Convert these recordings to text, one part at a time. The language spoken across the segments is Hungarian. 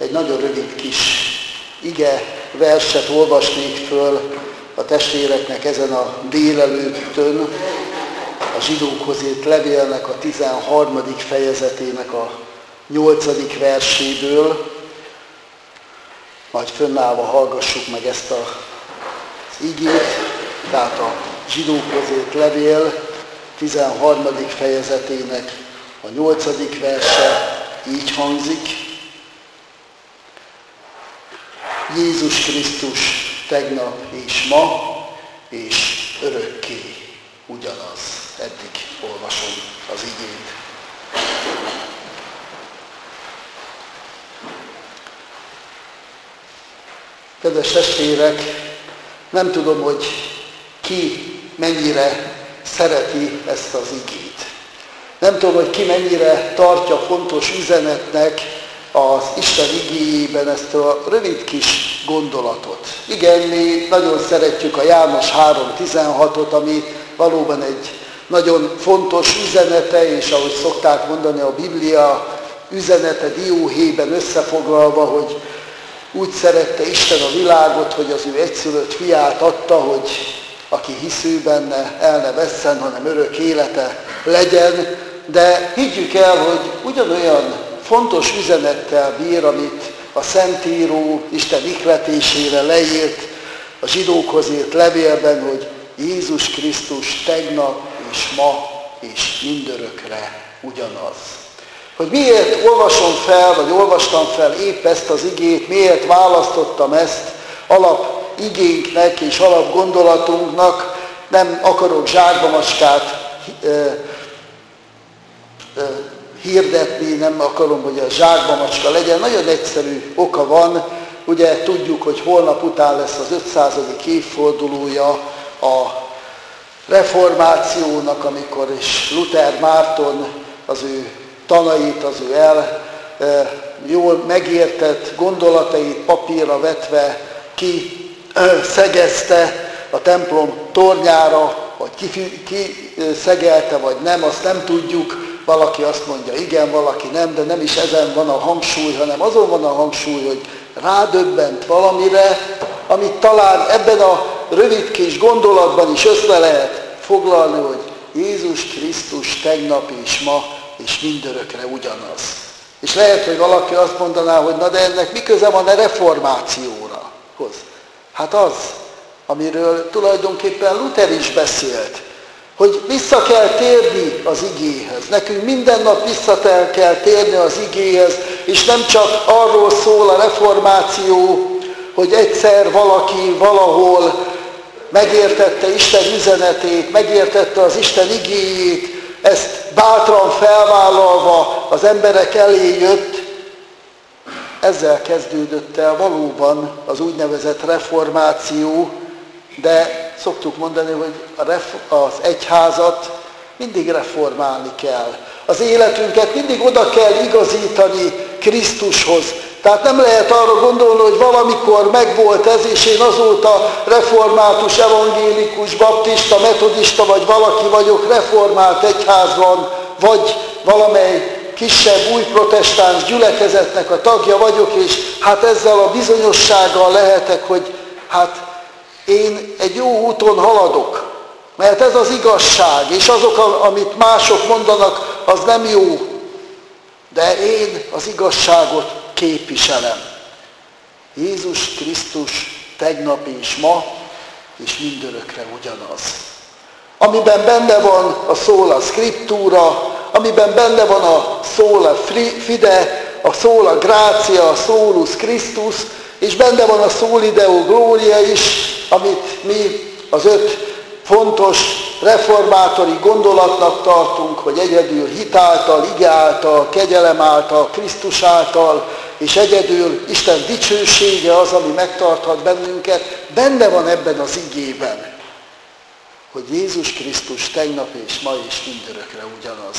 egy nagyon rövid kis ige verset olvasnék föl a testvéreknek ezen a délelőttön, a zsidókhoz írt levélnek a 13. fejezetének a 8. verséből. Majd fönnállva hallgassuk meg ezt az igét, tehát a zsidókhoz írt levél 13. fejezetének a 8. verse így hangzik. Jézus Krisztus tegnap és ma, és örökké ugyanaz. Eddig olvasom az igét. Kedves testvérek, nem tudom, hogy ki mennyire szereti ezt az igét. Nem tudom, hogy ki mennyire tartja fontos üzenetnek az Isten igéjében ezt a rövid kis gondolatot. Igen, mi nagyon szeretjük a János 3.16-ot, ami valóban egy nagyon fontos üzenete, és ahogy szokták mondani a Biblia üzenete dióhéjban összefoglalva, hogy úgy szerette Isten a világot, hogy az ő egyszülött fiát adta, hogy aki hisz ő benne, el ne vesszen, hanem örök élete legyen. De higgyük el, hogy ugyanolyan fontos üzenettel bír, amit a Szentíró Isten ihletésére leírt a zsidókhoz írt levélben, hogy Jézus Krisztus tegnap és ma és mindörökre ugyanaz. Hogy miért olvasom fel, vagy olvastam fel épp ezt az igét, miért választottam ezt alapigénknek és alapgondolatunknak, nem akarok zsákba macskát hirdetni, nem akarom, hogy a zsákba macska legyen. Nagyon egyszerű oka van, ugye tudjuk, hogy holnap után lesz az 500. évfordulója a reformációnak, amikor is Luther Márton az ő tanait, az ő jól megértett gondolatait papírra vetve szegezte a templom tornyára, vagy szegelte, vagy nem, azt nem tudjuk. Valaki azt mondja igen, valaki nem, de nem is ezen van a hangsúly, hanem azon van a hangsúly, hogy rádöbbent valamire, amit talán ebben a rövid kis gondolatban is össze lehet foglalni, hogy Jézus Krisztus tegnap és ma és mindörökre ugyanaz. És lehet, hogy valaki azt mondaná, hogy na de ennek mi köze van a reformációra? Hát az, amiről tulajdonképpen Luther is beszélt, hogy vissza kell térni az igéhez. Nekünk minden nap vissza kell térni az igéhez, és nem csak arról szól a reformáció, hogy egyszer valaki valahol megértette Isten üzenetét, megértette az Isten igéjét, ezt bátran felvállalva az emberek elé jött. Ezzel kezdődött el valóban az úgynevezett reformáció, de szoktuk mondani, hogy az egyházat mindig reformálni kell. Az életünket mindig oda kell igazítani Krisztushoz. Tehát nem lehet arra gondolni, hogy valamikor megvolt ez, és én azóta református, evangélikus, baptista, metodista, vagy valaki vagyok, reformált egyházban, vagy valamely kisebb új protestáns gyülekezetnek a tagja vagyok, és hát ezzel a bizonyossággal lehetek, hogy hát én egy jó úton haladok, mert ez az igazság, és azok, amit mások mondanak, az nem jó, de én az igazságot képviselem. Jézus Krisztus tegnap és ma, és mindörökre ugyanaz. Amiben benne van a szóla scriptura, amiben benne van a szóla fide, a szóla gratia, a solus Christus, és benne van a soli deo gloria is, amit mi az 5 fontos reformátori gondolatnak tartunk, hogy egyedül hit által, ige által, kegyelem által, Krisztus által, és egyedül Isten dicsősége az, ami megtarthat bennünket, benne van ebben az igében, hogy Jézus Krisztus tegnap és ma és mindörökre ugyanaz.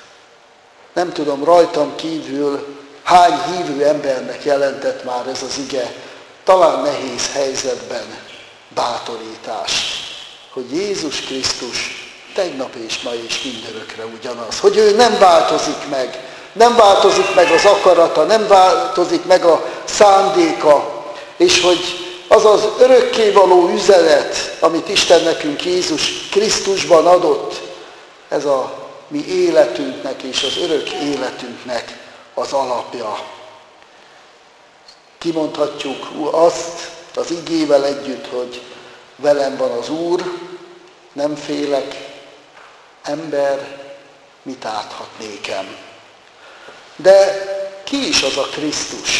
Nem tudom, rajtam kívül hány hívő embernek jelentett már ez az ige, talán nehéz helyzetben bátorítást, hogy Jézus Krisztus tegnap és ma és mindörökre ugyanaz, hogy ő nem változik meg, nem változik meg az akarata, nem változik meg a szándéka, és hogy az az örökkévaló üzenet, amit Isten nekünk Jézus Krisztusban adott, ez a mi életünknek és az örök életünknek az alapja. Kimondhatjuk azt az igével együtt, hogy velem van az Úr, nem félek, ember, mit árthat nékem. De ki is az a Krisztus,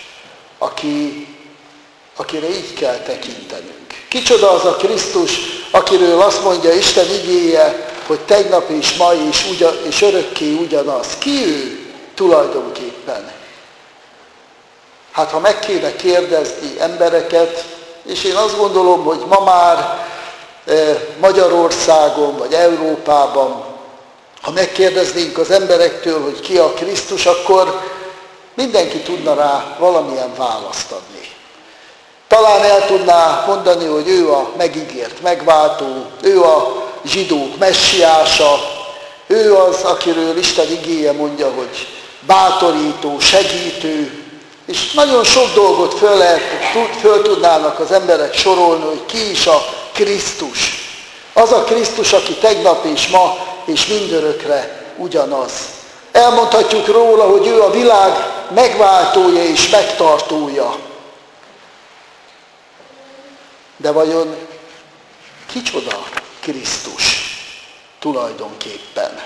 akire így kell tekintenünk? Kicsoda az a Krisztus, akiről azt mondja Isten igéje, hogy tegnap és ma és örökké ugyanaz. Ki ő tulajdonképpen? Hát ha meg kéne kérdezni embereket, és én azt gondolom, hogy ma már Magyarországon vagy Európában, ha megkérdeznénk az emberektől, hogy ki a Krisztus, akkor mindenki tudna rá valamilyen választ adni. Talán el tudná mondani, hogy ő a megígért megváltó, ő a zsidók messiása, ő az, akiről Isten igéje mondja, hogy bátorító, segítő, és nagyon sok dolgot föl tudnának az emberek sorolni, hogy ki is a Krisztus. Az a Krisztus, aki tegnap és ma és mindörökre ugyanaz. Elmondhatjuk róla, hogy ő a világ megváltója és megtartója. De vajon kicsoda Krisztus tulajdonképpen?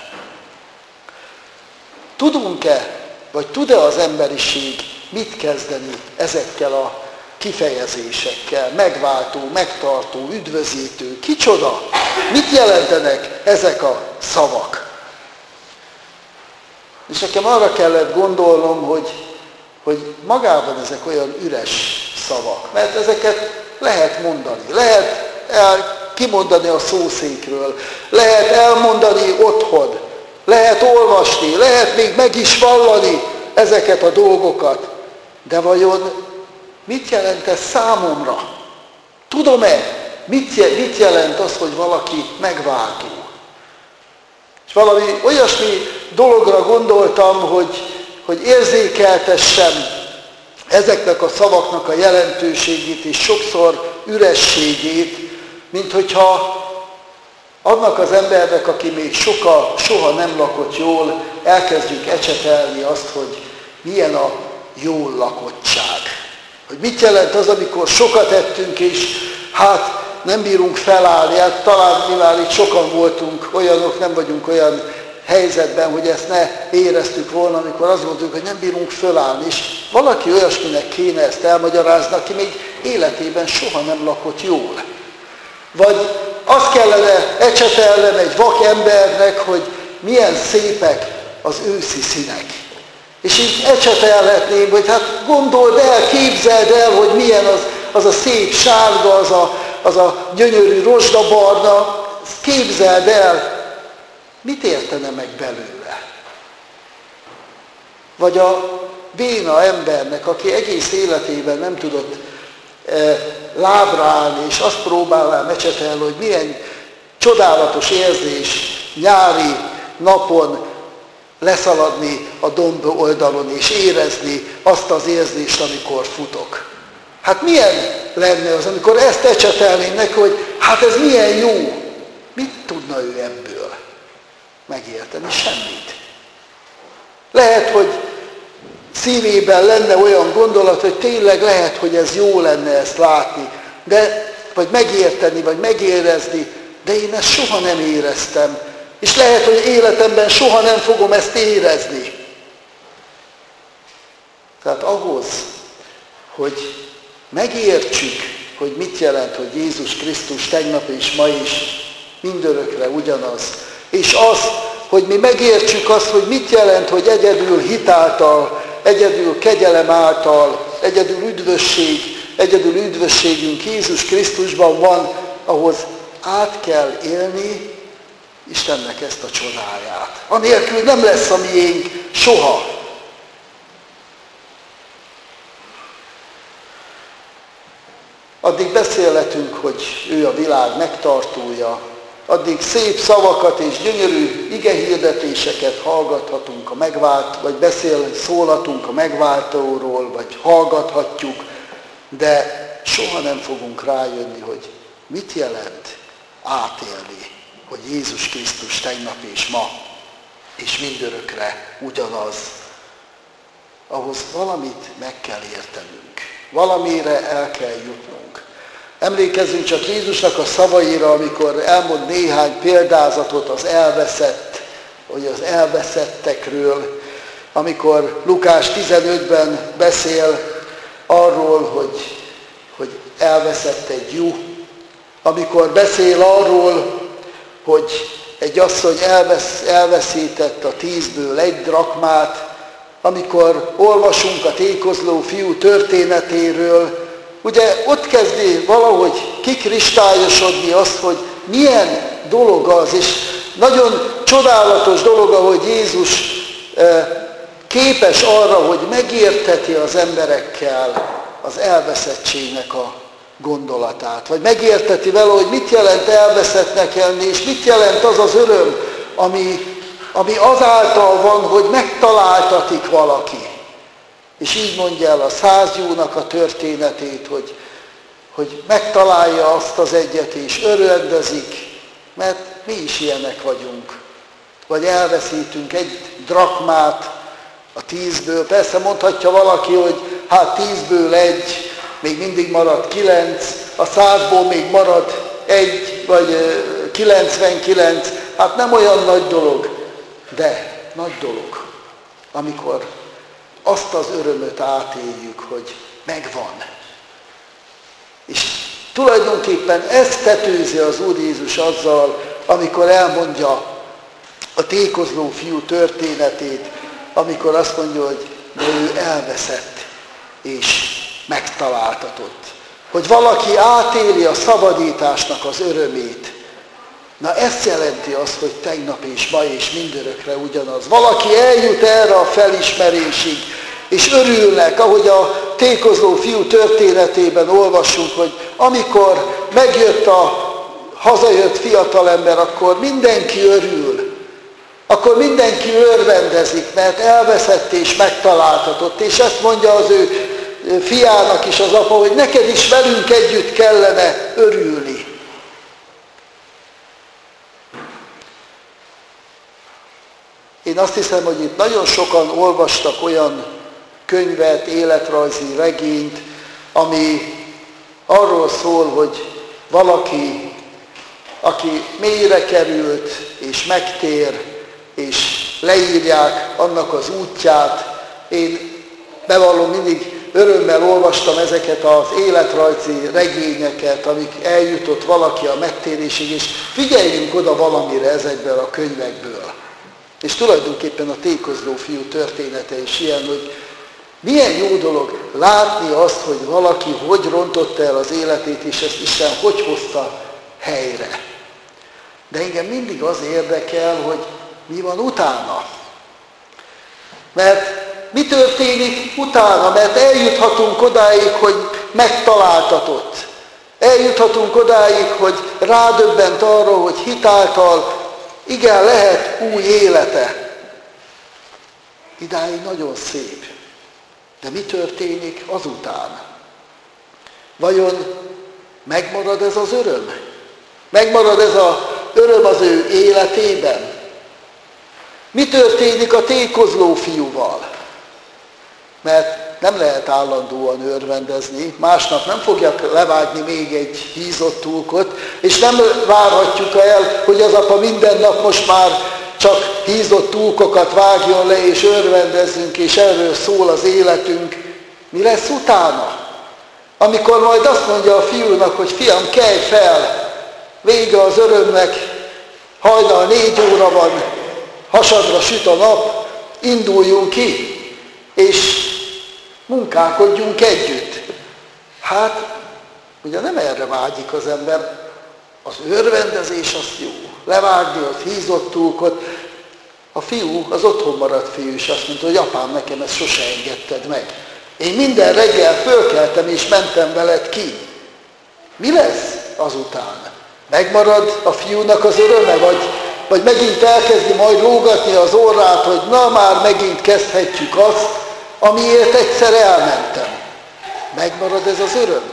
Tudunk-e, vagy tud-e az emberiség mit kezdeni ezekkel a kifejezésekkel? Megváltó, megtartó, üdvözítő. Kicsoda? Mit jelentenek ezek a szavak? És nekem arra kellett gondolnom, hogy magában ezek olyan üres szavak, mert ezeket lehet mondani, lehet kimondani a szószékről, lehet elmondani otthon, lehet olvasni, lehet még meg is vallani ezeket a dolgokat. De vajon mit jelent ez számomra? Tudom-e, mit jelent az, hogy valaki megváltó? És valami olyasmi dologra gondoltam, hogy érzékeltessem ezeknek a szavaknak a jelentőségét és sokszor ürességét, mint hogyha annak az embernek, aki még soha nem lakott jól, elkezdjük ecsetelni azt, hogy milyen a jól lakottság. Hogy mit jelent az, amikor sokat ettünk, és hát nem bírunk felállni, hát talán mi már itt sokan voltunk olyanok, nem vagyunk olyan helyzetben, hogy ezt ne éreztük volna, amikor azt mondtuk, hogy nem bírunk fölállni, és valaki olyasminek kéne ezt elmagyarázni, aki még életében soha nem lakott jól. Vagy azt kellene ecsetelnem egy vak embernek, hogy milyen szépek az őszi színek. És így ecsetelhetném, hogy hát gondold el, képzeld el, hogy milyen az a szép sárga, az a gyönyörű rozsdabarna, képzeld el, mit értene meg belőle? Vagy a béna embernek, aki egész életében nem tudott lábra állni, és azt próbálnám ecsetelni, hogy milyen csodálatos érzés nyári napon leszaladni a domb oldalon, és érezni azt az érzést, amikor futok. Hát milyen lenne az, amikor ezt ecsetelném neki, hogy hát ez milyen jó. Mit tudna ő ebből megérteni? Semmit. Lehet, hogy szívében lenne olyan gondolat, hogy tényleg lehet, hogy ez jó lenne ezt látni, vagy megérteni, vagy megérezni, de én ezt soha nem éreztem. És lehet, hogy életemben soha nem fogom ezt érezni. Tehát ahhoz, hogy megértsük, hogy mit jelent, hogy Jézus Krisztus tegnap és ma is mindörökre ugyanaz, és azt, hogy mi megértsük azt, hogy mit jelent, hogy egyedül hit által, egyedül kegyelem által, egyedül üdvösségünk Jézus Krisztusban van, ahhoz át kell élni Istennek ezt a csodáját. Anélkül nem lesz a miénk soha. Addig beszélhetünk, hogy ő a világ megtartója, addig szép szavakat és gyönyörű igehirdetéseket hallgathatunk, vagy szólhatunk a megváltóról, vagy hallgathatjuk, de soha nem fogunk rájönni, hogy mit jelent átélni, hogy Jézus Krisztus tegnap és ma, és mindörökre ugyanaz. Ahhoz valamit meg kell értenünk, valamire el kell jutnunk. Emlékezzünk csak Jézusnak a szavaira, amikor elmond néhány példázatot az elveszettekről, amikor Lukás 15-ben beszél arról, hogy elveszett egy juh, amikor beszél arról, hogy egy asszony elveszített a 10-ből 1 drakmát, amikor olvasunk a tékozló fiú történetéről, ugye ott kezdi valahogy kikristályosodni azt, hogy milyen dolog az, és nagyon csodálatos dolog, ahogy Jézus képes arra, hogy megérteti az emberekkel az elveszettségnek a gondolatát, vagy megérteti vele, hogy mit jelent elveszettnek lenni, és mit jelent az az öröm, ami azáltal van, hogy megtaláltatik valaki. És így mondja el a 100 juhnak a történetét, hogy megtalálja azt az egyet, és örvendezik, mert mi is ilyenek vagyunk. Vagy elveszítünk 1 drakmát a 10-ből. Persze mondhatja valaki, hogy hát 10-ből 1, még mindig marad 9, a 100-ból még marad 1, vagy 99, hát nem olyan nagy dolog, de nagy dolog, amikor azt az örömöt átéljük, hogy megvan. És tulajdonképpen ezt tetőzi az Úr Jézus azzal, amikor elmondja a tékozló fiú történetét, amikor azt mondja, hogy de ő elveszett és megtaláltatott. Hogy valaki átéli a szabadításnak az örömét. Na ezt jelenti azt, hogy tegnap és ma és mindörökre ugyanaz. Valaki eljut erre a felismerésig, és örülnek, ahogy a tékozló fiú történetében olvassuk, hogy amikor megjött hazajött fiatalember, akkor mindenki örül. Akkor mindenki örvendezik, mert elveszett és megtaláltatott. És ezt mondja az ő fiának is az apa, hogy neked is velünk együtt kellene örülni. Én azt hiszem, hogy itt nagyon sokan olvastak olyan könyvet, életrajzi regényt, ami arról szól, hogy valaki, aki mélyre került és megtér, és leírják annak az útját. Én bevallom, mindig örömmel olvastam ezeket az életrajzi regényeket, amik eljutott valaki a megtérésig, és figyeljünk oda valamire ezekből a könyvekből. És tulajdonképpen a tékozló fiú története is ilyen, hogy milyen jó dolog látni azt, hogy valaki hogy rontotta el az életét, és ezt Isten hogy hozta helyre. De engem mindig az érdekel, hogy mi van utána. Mert mi történik utána? Mert eljuthatunk odáig, hogy megtaláltatott. Eljuthatunk odáig, hogy rádöbbent arra, hogy hitáltal igen, lehet új élete. Idáig nagyon szép. De mi történik azután? Vajon megmarad ez az öröm? Megmarad ez az öröm az ő életében? Mi történik a tékozló fiúval? Mert nem lehet állandóan örvendezni, másnap nem fogják levágni még egy hízott túlkot, és nem várhatjuk el, hogy az apa minden nap most már csak hízott túlkokat vágjon le, és örvendezzünk, és erről szól az életünk. Mi lesz utána? Amikor majd azt mondja a fiúnak, hogy fiam, kelj fel, vége az örömnek, hajnal 4 óra van, hasadra süt a nap, induljunk ki, és munkálkodjunk együtt. Hát, ugye nem erre vágyik az ember, az örvendezés az jó, levágni az hízott túlkot. A fiú, az otthon maradt fiú is azt mondta, hogy apám, nekem ezt sose engedted meg. Én minden reggel fölkeltem és mentem veled ki. Mi lesz azután? Megmarad a fiúnak az öröme, vagy megint elkezdi majd lógatni az orrát, hogy na már megint kezdhetjük azt, amiért egyszer elmentem. Megmarad ez az öröm?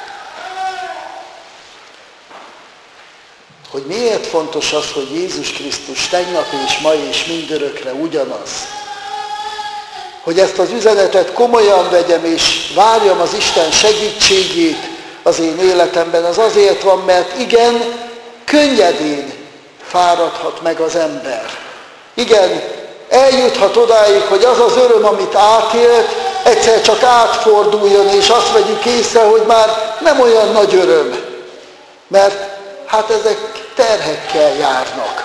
Hogy miért fontos az, hogy Jézus Krisztus tegnap és ma és mindörökre ugyanaz. Hogy ezt az üzenetet komolyan vegyem és várjam az Isten segítségét az én életemben, az azért van, mert igen, könnyedén fáradhat meg az ember. Igen, eljuthat odáig, hogy az az öröm, amit átélt, egyszer csak átforduljon, és azt vegyük észre, hogy már nem olyan nagy öröm. Mert hát ezek terhekkel járnak.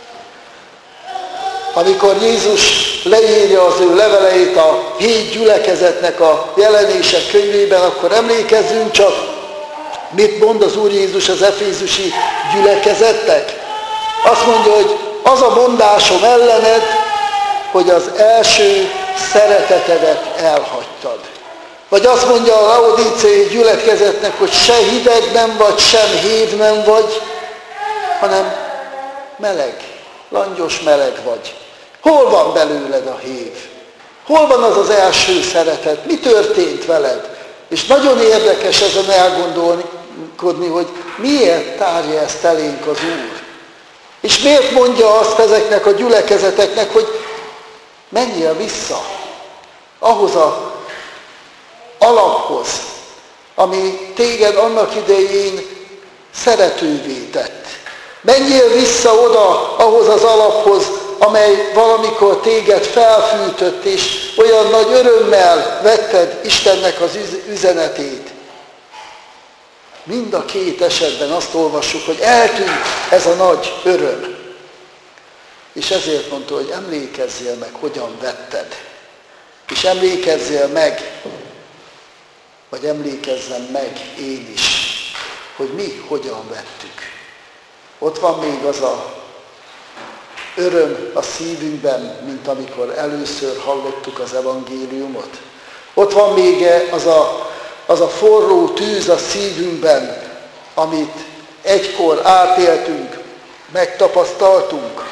Amikor Jézus leírja az ő leveleit a 7 gyülekezetnek a Jelenések könyvében, akkor emlékezzünk csak, mit mond az Úr Jézus az efézusi gyülekezetnek. Azt mondja, hogy az a mondásom ellened, hogy az első szeretetedet elhagytad. Vagy azt mondja a laodíceai gyülekezetnek, hogy se hideg nem vagy, sem hév nem vagy, hanem meleg, langyos meleg vagy. Hol van belőled a hév? Hol van az az első szeretet? Mi történt veled? És nagyon érdekes ezen elgondolkodni, hogy miért tárja ezt elénk az Úr. És miért mondja azt ezeknek a gyülekezeteknek, hogy menjél vissza ahhoz az alaphoz, ami téged annak idején szeretővé tett. Menjél vissza oda ahhoz az alaphoz, amely valamikor téged felfűtött, és olyan nagy örömmel vetted Istennek az üzenetét. Mind a két esetben azt olvassuk, hogy eltűnt ez a nagy öröm. És ezért mondta, hogy emlékezzél meg, hogyan vetted. És emlékezzél meg, vagy emlékezzem meg én is, hogy mi hogyan vettük. Ott van még az a öröm a szívünkben, mint amikor először hallottuk az evangéliumot. Ott van még az a forró tűz a szívünkben, amit egykor átéltünk, megtapasztaltunk.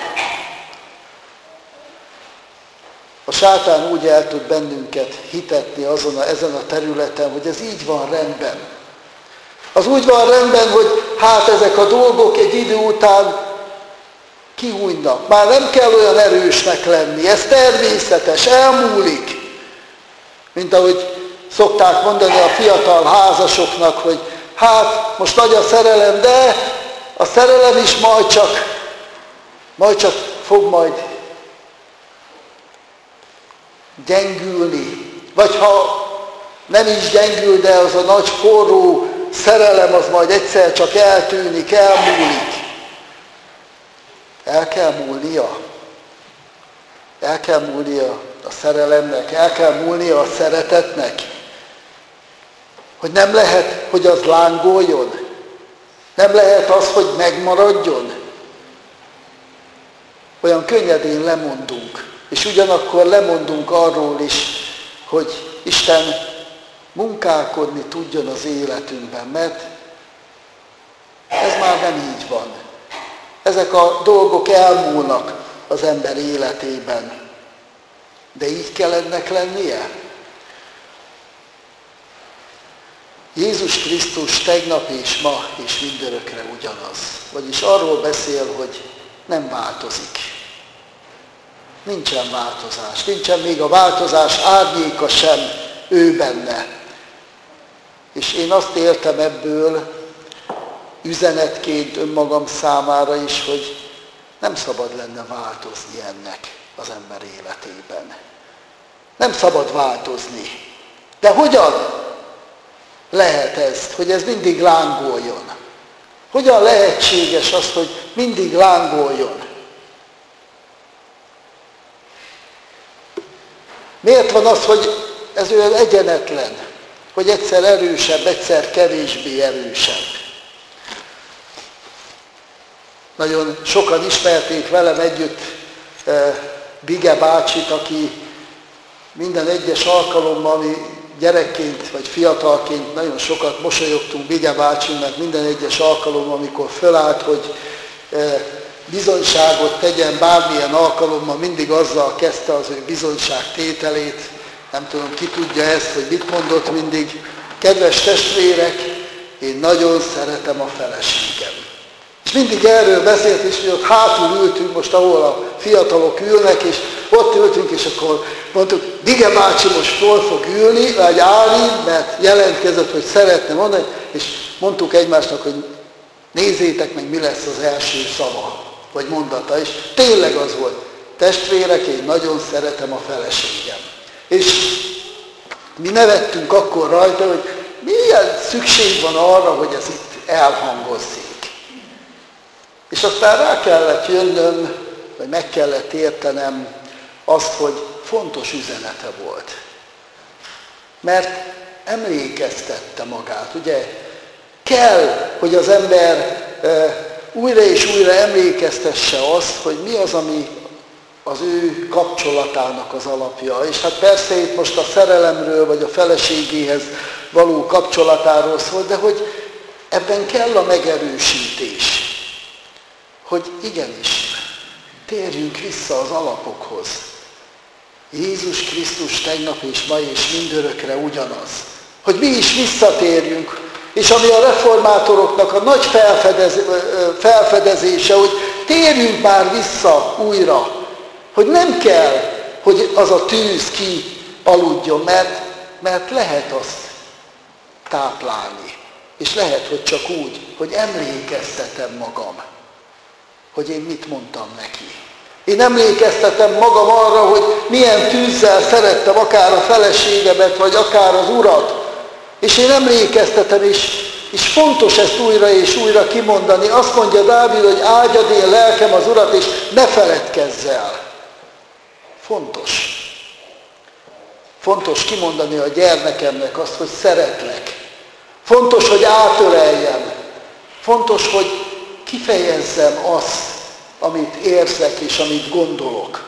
A sátán úgy el tud bennünket hitetni ezen a területen, hogy ez így van rendben. Az úgy van rendben, hogy hát ezek a dolgok egy idő után kihújnak. Már nem kell olyan erősnek lenni, ez természetes, elmúlik. Mint ahogy szokták mondani a fiatal házasoknak, hogy hát most nagy a szerelem, de a szerelem is majd csak fog majd gyengülni. Vagy ha nem is gyengül, de az a nagy forró szerelem az majd egyszer csak eltűnik, elmúlik. El kell múlnia. El kell múlnia a szerelemnek, el kell múlnia a szeretetnek. Hogy nem lehet, hogy az lángoljon. Nem lehet az, hogy megmaradjon. Olyan könnyedén lemondunk. És ugyanakkor lemondunk arról is, hogy Isten munkálkodni tudjon az életünkben, mert ez már nem így van. Ezek a dolgok elmúlnak az ember életében. De így kell ennek lennie? Jézus Krisztus tegnap és ma és mindörökre ugyanaz. Vagyis arról beszél, hogy nem változik. Nincsen változás. Nincsen még a változás árnyéka sem ő benne. És én azt éltem ebből üzenetként önmagam számára is, hogy nem szabad lenne változni ennek az ember életében. Nem szabad változni. De hogyan lehet ez, hogy ez mindig lángoljon? Hogyan lehetséges az, hogy mindig lángoljon? Miért van az, hogy ez olyan egyenetlen, hogy egyszer erősebb, egyszer kevésbé erősebb? Nagyon sokan ismerték velem együtt Bige bácsit, aki minden egyes alkalommal mi gyerekként vagy fiatalként nagyon sokat mosolyogtunk Bige bácsin, mert minden egyes alkalommal, amikor fölállt, hogy bizonyságot tegyen bármilyen alkalommal, mindig azzal kezdte az ő bizonyságtételét. Nem tudom, ki tudja ezt, hogy mit mondott mindig. Kedves testvérek, én nagyon szeretem a feleségem. És mindig erről beszélt, és mi ott hátul ültünk most, ahol a fiatalok ülnek, és ott ültünk, és akkor mondtuk, Bige bácsi most fel fog ülni, vagy állni, mert jelentkezett, hogy szeretne mondani, és mondtuk egymásnak, hogy nézzétek meg, mi lesz az első szava, vagy mondata. És tényleg az volt, testvérek, én nagyon szeretem a feleségem. És mi nevettünk akkor rajta, hogy milyen szükség van arra, hogy ez itt elhangozzék. És aztán rá kellett jönnöm, vagy meg kellett értenem azt, hogy fontos üzenete volt. Mert emlékeztette magát, ugye? Kell, hogy az ember újra és újra emlékeztesse azt, hogy mi az, ami az ő kapcsolatának az alapja. És hát persze itt most a szerelemről, vagy a feleségéhez való kapcsolatáról szól, de hogy ebben kell a megerősítés. Hogy igenis, térjünk vissza az alapokhoz. Jézus Krisztus tegnap és ma és mindörökre ugyanaz. Hogy mi is visszatérjünk, és ami a reformátoroknak a nagy felfedezése, hogy térjünk már vissza újra, hogy nem kell, hogy az a tűz kialudjon, mert lehet azt táplálni. És lehet, hogy csak úgy, hogy emlékeztetem magam, hogy én mit mondtam neki. Én emlékeztetem magam arra, hogy milyen tűzzel szerettem akár a feleségemet, vagy akár az Urat. És én emlékeztetem, és fontos ezt újra és újra kimondani. Azt mondja Dávid, hogy áldjad én lelkem az Urat, és ne feledkezz el. Fontos. Fontos kimondani a gyermekemnek azt, hogy szeretlek. Fontos, hogy átöleljem. Fontos, hogy kifejezzem azt, amit érzek és amit gondolok.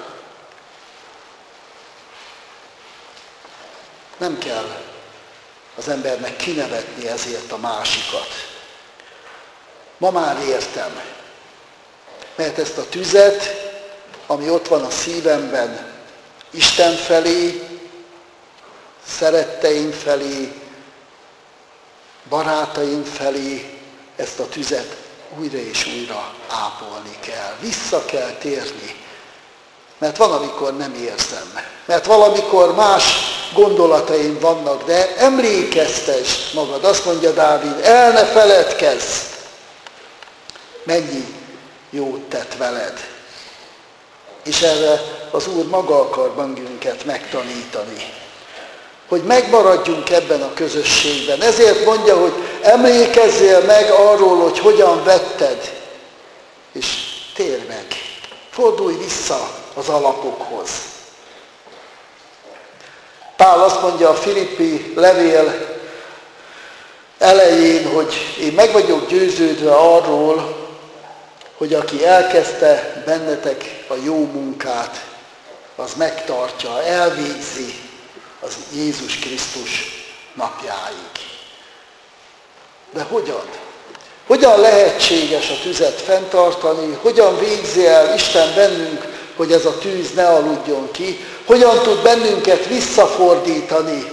Nem kell az embernek kinevetni ezért a másikat. Ma már értem, mert ezt a tüzet, ami ott van a szívemben, Isten felé, szeretteim felé, barátaim felé, ezt a tüzet újra és újra ápolni kell. Vissza kell térni. Mert van, amikor nem érzem. Mert valamikor más gondolataim vannak, de emlékeztess magad. Azt mondja Dávid, el ne feledkezz. Mennyi jót tett veled. És erre az Úr maga akar bennünket megtanítani. Hogy megmaradjunk ebben a közösségben. Ezért mondja, hogy emlékezzél meg arról, hogy hogyan vetted, és térj meg. Fordulj vissza az alapokhoz. Pál azt mondja a Filippi levél elején, hogy én meg vagyok győződve arról, hogy aki elkezdte bennetek a jó munkát, az megtartja, elvégzi az Jézus Krisztus napjáig. De hogyan? Hogyan lehetséges a tüzet fenntartani? Hogyan végzi el Isten bennünk, hogy ez a tűz ne aludjon ki? Hogyan tud bennünket visszafordítani?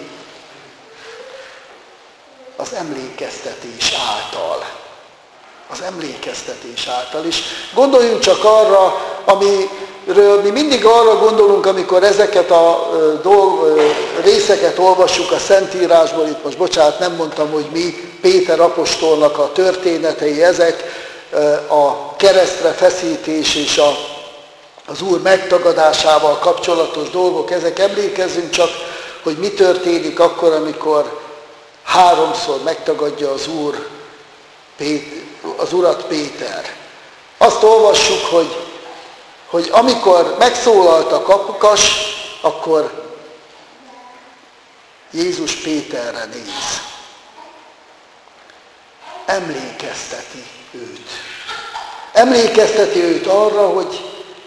Az emlékeztetés által. Az emlékeztetés által is. Gondoljunk csak arra, amiről mi mindig arra gondolunk, amikor ezeket a részeket olvassuk a Szentírásból. Itt most bocsánat, nem mondtam, hogy mi, Péter apostolnak a történetei ezek, a keresztre feszítés és az Úr megtagadásával kapcsolatos dolgok, ezek. Emlékezzünk csak, hogy mi történik akkor, amikor 3-szor megtagadja az Urat Péter. Azt olvassuk, hogy amikor megszólalt a kapukas, akkor Jézus Péterre néz. Emlékezteti őt. Emlékezteti őt arra,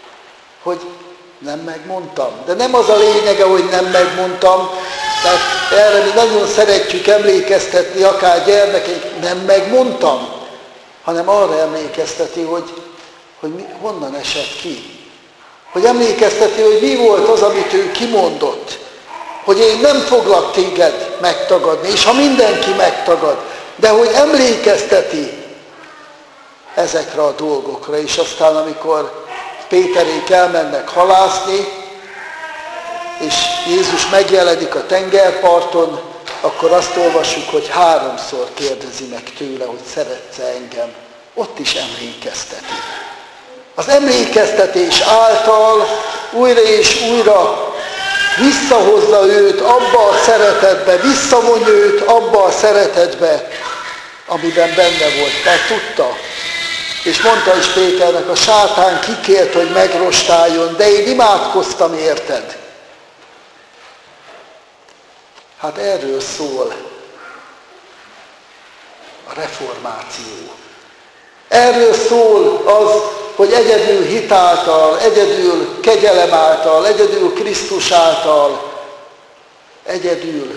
hogy nem megmondtam. De nem az a lényege, hogy nem megmondtam, mert erre mi nagyon szeretjük emlékeztetni, akár gyermekeink, nem megmondtam, hanem arra emlékezteti, hogy honnan esett ki. Hogy emlékezteti, hogy mi volt az, amit ő kimondott. Hogy én nem foglak téged megtagadni, és ha mindenki megtagad, de hogy emlékezteti ezekre a dolgokra, és aztán amikor Péterék elmennek halászni, és Jézus megjelenik a tengerparton, akkor azt olvassuk, hogy 3-szor kérdezi meg tőle, hogy szeretsz engem. Ott is emlékezteti. Az emlékeztetés által újra és újra visszahozza őt abba a szeretetbe, visszavonja őt abba a szeretetbe, amiben benne volt, mert tudta. És mondta is Péternek, a sátán kikért, hogy megrostáljon, de én imádkoztam érted. Hát erről szól a reformáció. Erről szól az, hogy egyedül hit által, egyedül kegyelem által, egyedül Krisztus által, egyedül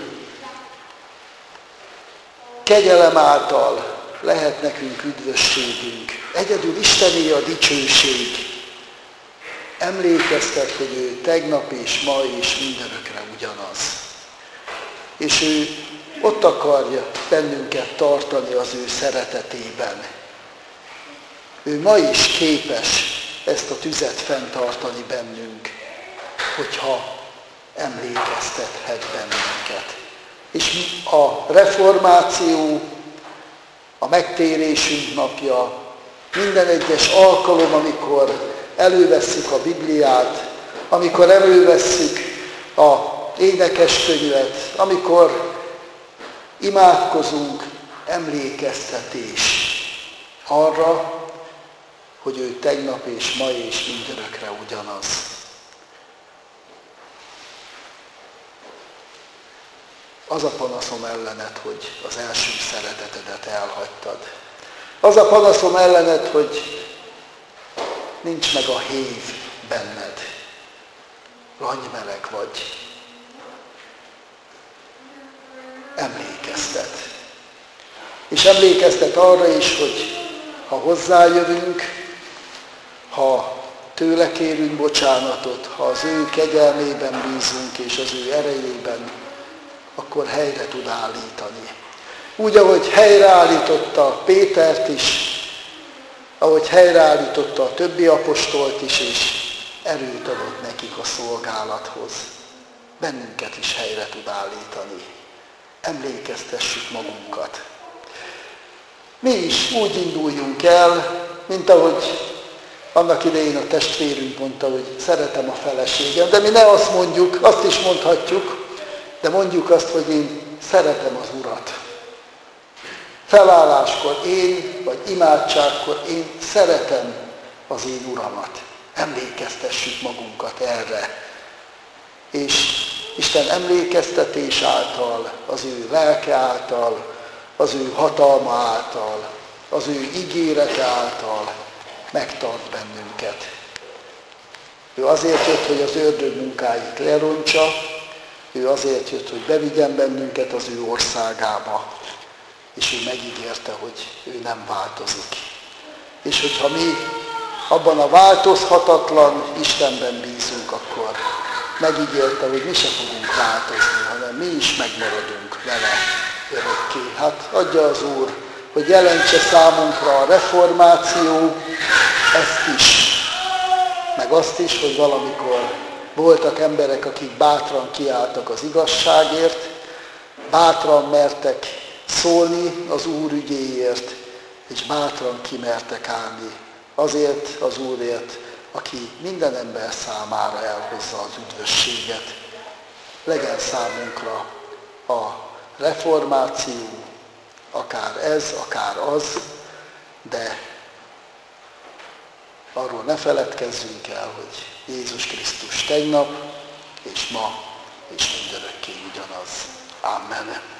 kegyelem által lehet nekünk üdvösségünk. Egyedül Istené a dicsőség. Emlékeztet, hogy ő tegnap és ma és mindörökre ugyanaz. És ő ott akarja bennünket tartani az ő szeretetében. Ő ma is képes ezt a tüzet fenntartani bennünk, hogyha emlékeztethet bennünket. És a reformáció, a megtérésünk napja, minden egyes alkalom, amikor elővesszük a Bibliát, amikor elővesszük a énekeskönyvet, amikor imádkozunk, emlékeztetés arra, hogy ő tegnap és ma és mindörökre ugyanaz. Az a panaszom ellened, hogy az első szeretetedet elhagytad. Az a panaszom ellened, hogy nincs meg a hév benned. Langymeleg vagy. Emlékeztet. És emlékeztet arra is, hogy ha hozzájövünk, ha tőle kérünk bocsánatot, ha az ő kegyelmében bízunk és az ő erejében, akkor helyre tud állítani. Úgy, ahogy helyreállította Pétert is, ahogy helyreállította a többi apostolt is, és erőt adott nekik a szolgálathoz. Bennünket is helyre tud állítani. Emlékeztessük magunkat. Mi is úgy induljunk el, mint ahogy annak idején a testvérünk mondta, hogy szeretem a feleségem, de mi ne azt mondjuk, azt is mondhatjuk, de mondjuk azt, hogy én szeretem az Urat. Felálláskor én, vagy imádságkor én szeretem az én Uramat. Emlékeztessük magunkat erre. És Isten emlékeztetés által, az ő lelke által, az ő hatalma által, az ő ígérete által megtart bennünket. Ő azért jött, hogy az ördög munkáit lerontsa, ő azért jött, hogy bevigyen bennünket az ő országába, és ő megígérte, hogy ő nem változik. És hogyha mi abban a változhatatlan Istenben bízunk, akkor megígérte, hogy mi se fogunk változni, hanem mi is megmaradunk vele örökké. Hát adja az Úr, hogy jelentse számunkra a reformáció ezt is, meg azt is, hogy valamikor voltak emberek, akik bátran kiálltak az igazságért, bátran mertek szólni az Úr ügyéért, és bátran kimertek állni azért az Úrért, aki minden ember számára elhozza az üdvösséget. Legyen számunkra a reformáció, akár ez, akár az, de arról ne feledkezzünk el, hogy Jézus Krisztus tegnap, és ma, és mindörökké ugyanaz. Amen.